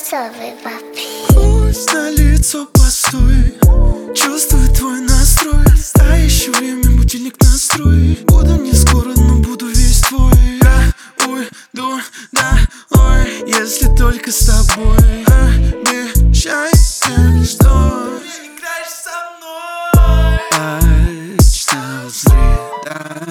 особый папи. Пусть на лицо постой, чувствую твой настрой. А еще время, будильник настрой. Буду не скоро, но буду весь твой. Я уйду домой, если только с тобой. Обещай мне, что играешь со мной. Точно взрыв.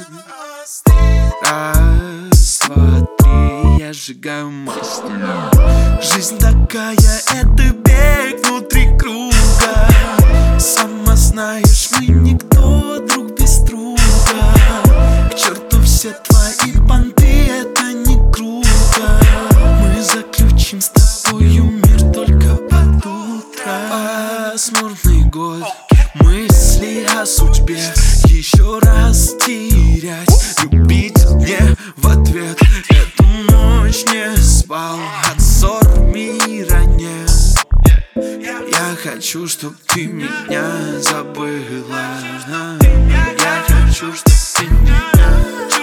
Раз, два, три, я сжигаю мост. Жизнь такая, это бег внутри круга. Сама знаешь, мы никто друг без друга. К черту все твои понты, это не круто. Мы заключим с тобою мир только под утро. Пасмурный год, мысли о судьбе. Еще раз терять, любить мне в ответ. Эту ночь не спал, от ссор мира нет. Я хочу, чтоб ты меня забыла. Я хочу, чтоб ты меня.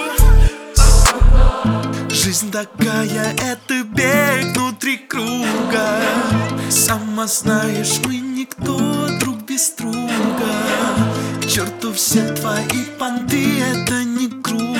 Жизнь такая, это бег внутри круга. Сама знаешь, мы никто друг без друга. К черту все твои понты, это не круто.